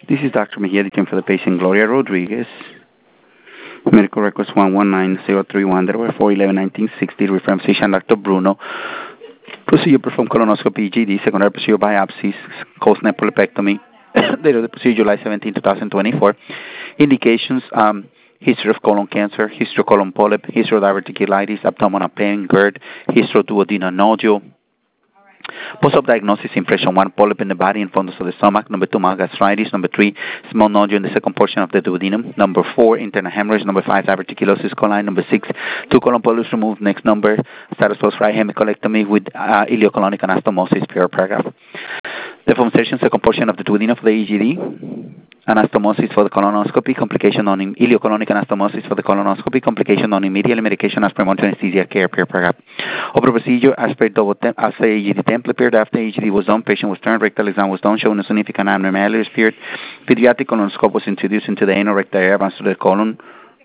This is Dr. Mejia, the team for the patient Gloria Rodriguez. Medical records 119031. There were 4/11/1960. Reference physician Dr. Bruno. Procedure performed colonoscopy, EGD, secondary procedure biopsies, cold-snap polypectomy. Date of the procedure July 17, 2024. Indications: history of colon cancer, history of colon polyp, history of diverticulitis, abdominal pain, GERD, history of duodenal nodule. Post-op diagnosis: impression 1, polyp in the body and fundus of the stomach. Number 2, mild gastritis. Number 3, small nodule in the second portion of the duodenum. Number 4, internal hemorrhage. Number 5, diverticulosis coli. Number 6, 2 colon polyps removed. Next number, status post-right hemicolectomy with ileocolonic anastomosis, pure paragraph. Deformation, second portion of the duodenum for the EGD. Anastomosis for the colonoscopy, complication on ileocolonic anastomosis for the colonoscopy, complication on immediate medication as premonitory anesthesia care, pure paragraph. Open procedure as per EGD template period. After EGD was done, patient was turned, rectal exam was done, showing a significant abnormalities period. Pediatric colonoscope was introduced into the anal rectal area, advanced to the colon,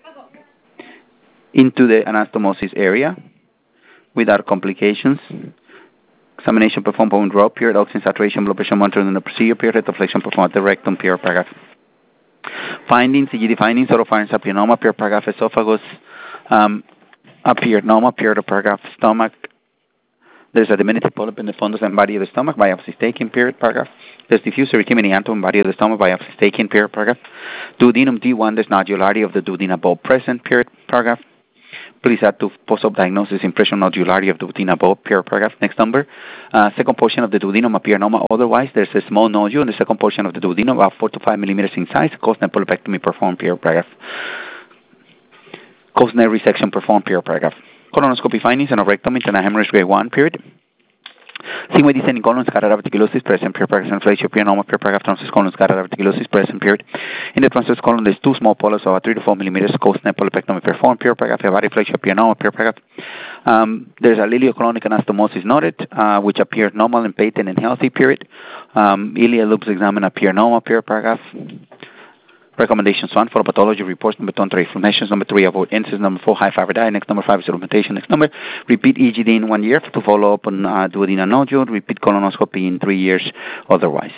into the anastomosis area without complications. Examination performed on draw period, oxygen saturation, blood pressure monitored in the procedure period, retroflexion performed at the rectum, pure paragraph. Findings, EGD findings: oropharynx papilloma, pure paragraph. Esophagus, papilloma, pure paragraph. Stomach, there's a diminutive polyp in the fundus and body of the stomach, biopsy taken, period, paragraph. There's diffuse erythema body of the stomach, biopsy taken, period, paragraph. Duodenum D1, there's nodularity of the duodenal bulb present, period, paragraph. Please add to post-op diagnosis impression nodularity of the duodenal bulb, period, paragraph. Next number, second portion of the duodenum, papilloma. Otherwise, there's a small nodule in the second portion of the duodenum, about 4 to 5 millimeters in size. Cold-snap polypectomy performed, period, paragraph. Cold-snap resection performed, period, paragraph. Colonoscopy findings: aneurysm, internal hemorrhage grade 1, period. Sigmoid descending colon, scarlet diverticulosis present, period, paragraph. Inflatio papilloma, period, paragraph. Transverse colon, scarlet diverticulosis present, period. In the transverse colon, there's 2 small polyps of about 3 to 4 millimeters. Cold-snap polypectomy performed, period, paragraph. Inflatio papilloma, period, paragraph. There's a ileocolonic anastomosis noted, which appeared normal and patent and healthy, period. Ileal loops examined appear normal, period, paragraph. Recommendations: 1, for pathology reports. Number 2, inflammations. Number 3, avoid incidence. Number 4, high fiber diet. Next number 5 is supplementation. Next number, repeat EGD in 1 year to follow up on duodenal nodule. Repeat colonoscopy in 3 years otherwise.